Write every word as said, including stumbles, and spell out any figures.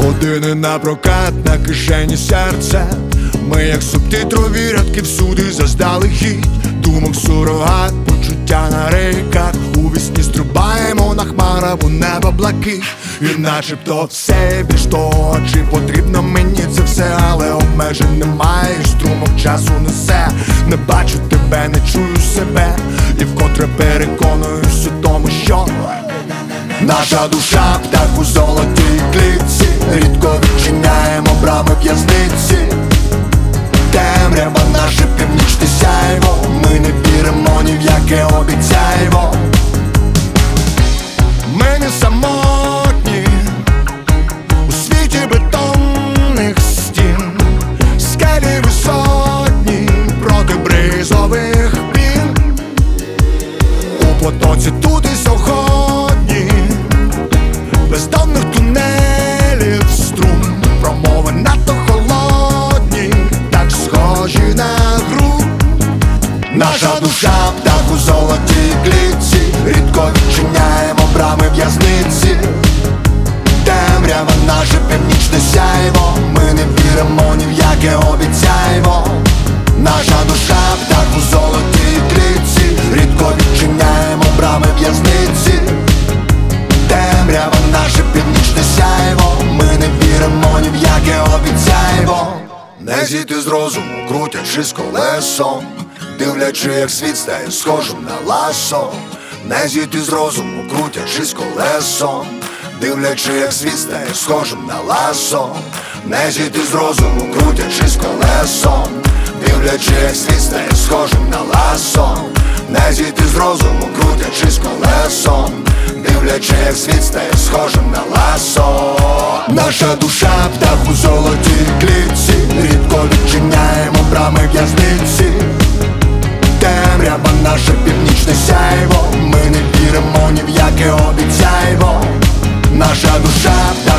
Години на прокат, на кишені серце. Ми як субтитрові рядки всюди заздалегідь. Думок сурогат, почуття на рейках. У вісні стрибаємо на хмарах у небо блакить. І начебто все більш того, чи потрібно мені це все, але обмежень немає, і струмок часу несе. Не бачу тебе, не чую себе, і вкотре переконуюсь у тому, що наша душа птах у золотій клітці. Рідко відчиняємо брами в'язниці. Темрява наше північне сяйво. Ми не віримо ні в яке обіцяйво. Ми не самотні у світі бетонних стін. Скелі висотні проти бризових пін. У потоці тут і сьогодні бездонних тунелів струм. Промови надто холодні, так схожі на гру. Наша душа птах у золотій клітці. Рідко відчиняємо брами в'язниці. Темрява наше північне сяйво. Ми не віримо ні в яке обіцяйво. Наша душа птах у золотій клітці. Рідко відчиняємо брами в'язниці. Темрява наше північне сяйво. Ми не віримо ні в яке обіцяйво. Не зійти з розуму, крутячи з колесом, дивлячи, як світ стає схожим на ласо. Не зійти з розуму, крутячи з колесом, дивлячи, як світ стає схожим на ласо. Не зійти з розуму, крутячи з колесом, дивлячи, як світ стає схожим на ласо. Не зійти з розуму, крутячи з колесом, дивлячи, як світ стає схожим на ласо. Наша душа птах у золотій клітці. Рідко відчиняємо брами в'язниці. Темрява наше північне сяйво. Ми не віримо ні в яке обіцяйво. Наша душа птах